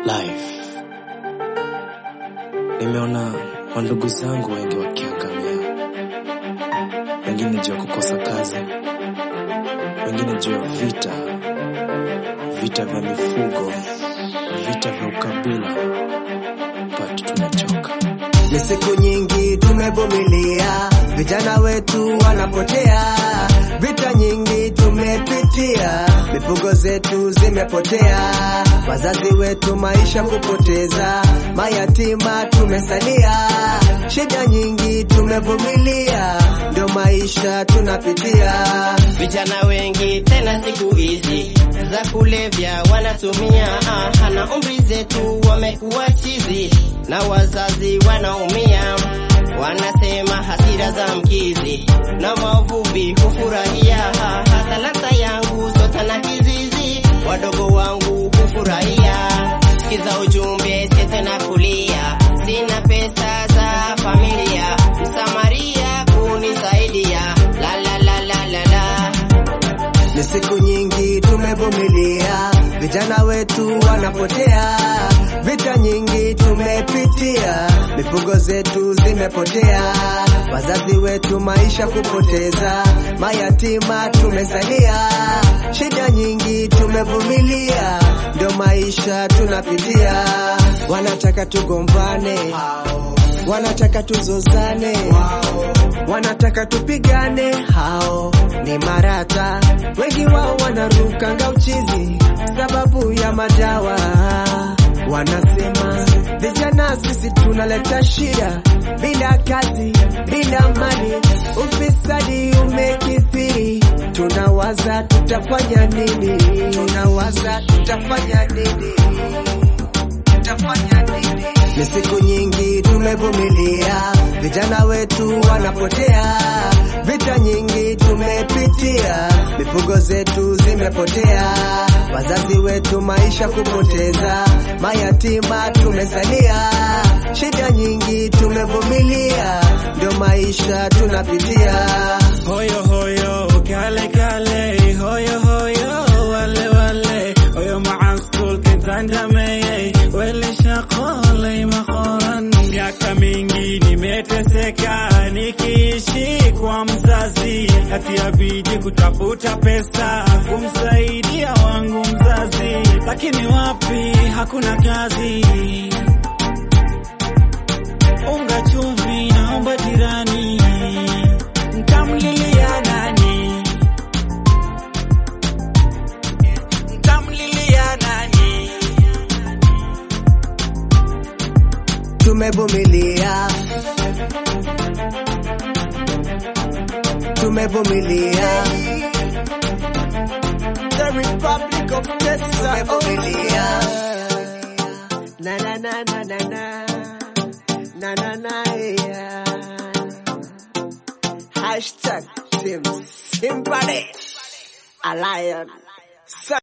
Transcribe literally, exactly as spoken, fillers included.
life. Nimeona wandugu zangu wengi wakiangamia, wengine juu ya kukosa kazi, wengine juu ya vita, vita vya mifugo, vita vya ukabila. But tumechoka. Ni siku nyingi tumevumilia, vijana wetu wanapotea, vita nyingi tumepitia, mifugo zetu zimepotea, wazazi wetu maisha kupoteza, mayatima tumesalia, shida nyingi tumevumilia, ndio maisha tunapitia. Vijana wengi tena siku hizi za kulevya wanatumia, ah, na umri zetu wamekuwa chizi, na wazazi wanaumia, wanasema hasira za mkizi, na wavuvi kufurahia, ah, talanta yangu sota na kizizi, wadogo wangu kufurahia, sikiza ujumbe sete na kulia, sina pesa za familia, msamaria kunisaidia, la la la la la la. Ni siku nyingi tumevumilia, vijana wetu wanapotea, vita nyingi tumepitia, mifugo zetu zimepotea, wazazi wetu maisha kupoteza, mayatima tumesalia, shida nyingi tumevumilia, ndio maisha tunapitia. Wanataka tugombane, wanataka tuzozane, wanataka tupigane, hao ni marata, wengi wao wanaruka ngauchizi sababu ya madawa. Wanasema vijana sisi tunaleta shida, bila kazi, bila mali, ufisadi umekithiri, tunawaza tutafanya nini, tunawaza tutafanya nini, tutafanya nini. Ni siku nyingi tumevumilia, vijana wetu wanapotea, vita nyingi tumepitia, mifugo zetu zimepotea, wazazi wetu maisha kupoteza, mayatima tumesalia, shida nyingi tumevumilia, ndio maisha tunapitia. Hoyo hoyo kale kale, hoyo hoyo wale wale, hoyo maa school kitanda meye, wele shakole makoran. Miaka mingi nimeteseka nikiishi kwa mzazi, hati ya bidi kutafuta pesa kumsaidia wangu mzazi, lakini wapi hakuna kazi, unga chumvi naomba jirani, mtamlilia nani, mtamlilia nani. Tumevumilia, tumevumilia, the Republic of Texas. Tumevumilia, na na na na na na na na na yeah. Hashtag Team Sympathy Alliance.